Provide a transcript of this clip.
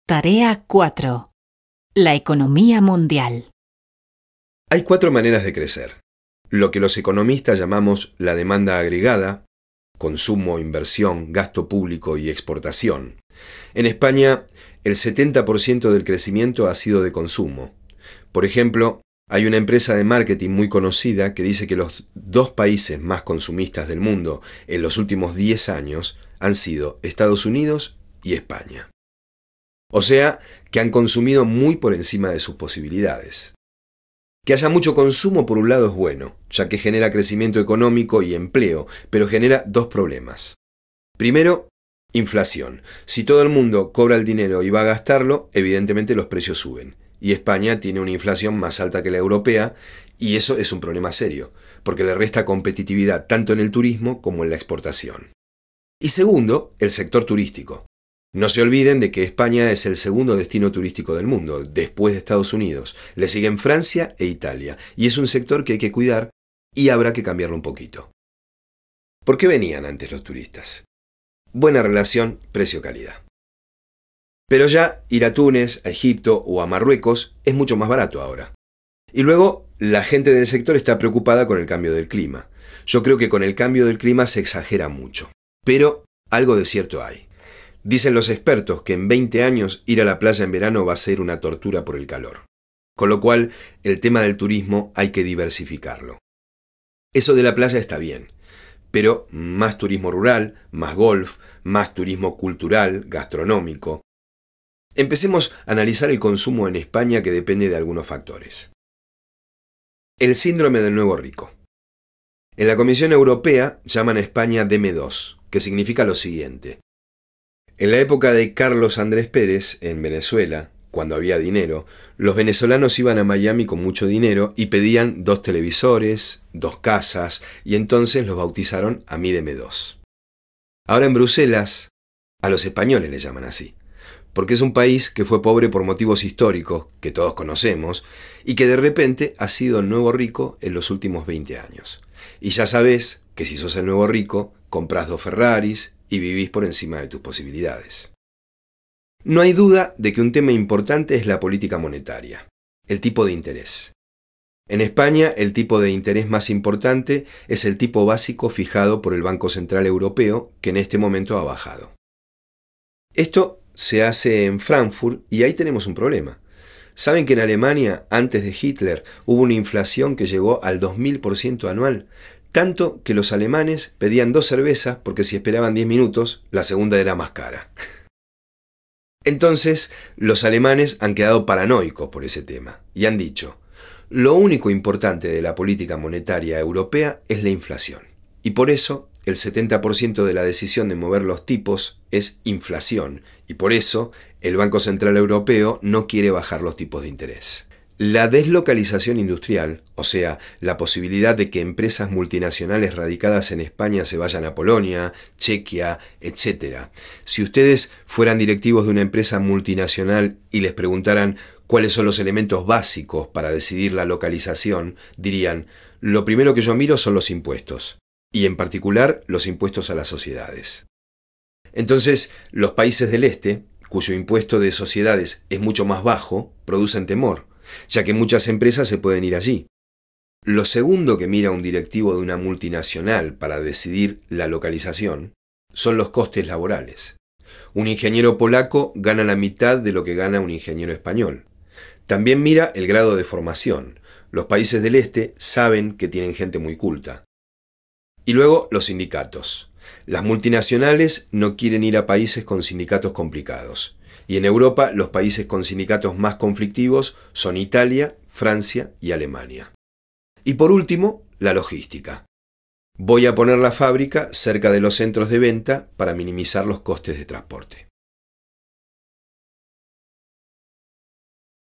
Tarea 4. La economía mundial. Hay 4 maneras de crecer. Lo que los economistas llamamos la demanda agregada, consumo, inversión, gasto público y exportación. En España, el 70% del crecimiento ha sido de consumo. Por ejemplo, hay una empresa de marketing muy conocida que dice que los 2 países más consumistas del mundo en los últimos 10 años han sido Estados Unidos y España. O sea, que han consumido muy por encima de sus posibilidades. Que haya mucho consumo por un lado es bueno, ya que genera crecimiento económico y empleo, pero genera 2 problemas. Primero, inflación. Si todo el mundo cobra el dinero y va a gastarlo, evidentemente los precios suben. Y España tiene una inflación más alta que la europea, y eso es un problema serio, porque le resta competitividad tanto en el turismo como en la exportación. Y segundo, el sector turístico. No se olviden de que España es el segundo destino turístico del mundo, después de Estados Unidos. Le siguen Francia e Italia, y es un sector que hay que cuidar y habrá que cambiarlo un poquito. ¿Por qué venían antes los turistas? Buena relación precio-calidad. Pero ya ir a Túnez, a Egipto o a Marruecos es mucho más barato ahora. Y luego, la gente del sector está preocupada con el cambio del clima. Yo creo que con el cambio del clima se exagera mucho. Pero algo de cierto hay. Dicen los expertos que en 20 años ir a la playa en verano va a ser una tortura por el calor. Con lo cual, el tema del turismo hay que diversificarlo. Eso de la playa está bien, pero más turismo rural, más golf, más turismo cultural, gastronómico. Empecemos a analizar el consumo en España, que depende de algunos factores. El síndrome del nuevo rico. En la Comisión Europea llaman a España DM2, que significa lo siguiente. En la época de Carlos Andrés Pérez, en Venezuela, cuando había dinero, los venezolanos iban a Miami con mucho dinero y pedían 2 televisores, 2 casas, y entonces los bautizaron a mí DM2. Ahora en Bruselas, a los españoles les llaman así, porque es un país que fue pobre por motivos históricos, que todos conocemos, y que de repente ha sido el nuevo rico en los últimos 20 años. Y ya sabés que si sos el nuevo rico, comprás 2 Ferraris y vivís por encima de tus posibilidades. No hay duda de que un tema importante es la política monetaria, el tipo de interés. En España, el tipo de interés más importante es el tipo básico fijado por el Banco Central Europeo, que en este momento ha bajado. Esto se hace en Frankfurt y ahí tenemos un problema. ¿Saben que en Alemania, antes de Hitler, hubo una inflación que llegó al 2000% anual? Tanto que los alemanes pedían 2 cervezas porque si esperaban 10 minutos, la segunda era más cara. Entonces, los alemanes han quedado paranoicos por ese tema y han dicho, lo único importante de la política monetaria europea es la inflación. Y por eso, el 70% de la decisión de mover los tipos es inflación. Y por eso, el Banco Central Europeo no quiere bajar los tipos de interés. La deslocalización industrial, o sea, la posibilidad de que empresas multinacionales radicadas en España se vayan a Polonia, Chequia, etc. Si ustedes fueran directivos de una empresa multinacional y les preguntaran cuáles son los elementos básicos para decidir la localización, dirían, lo primero que yo miro son los impuestos, y en particular los impuestos a las sociedades. Entonces, los países del este, cuyo impuesto de sociedades es mucho más bajo, producen temor, ya que muchas empresas se pueden ir allí. Lo segundo que mira un directivo de una multinacional para decidir la localización son los costes laborales. Un ingeniero polaco gana la mitad de lo que gana un ingeniero español. También mira el grado de formación. Los países del este saben que tienen gente muy culta. Y luego los sindicatos. Las multinacionales no quieren ir a países con sindicatos complicados. Y en Europa, los países con sindicatos más conflictivos son Italia, Francia y Alemania. Y por último, la logística. Voy a poner la fábrica cerca de los centros de venta para minimizar los costes de transporte.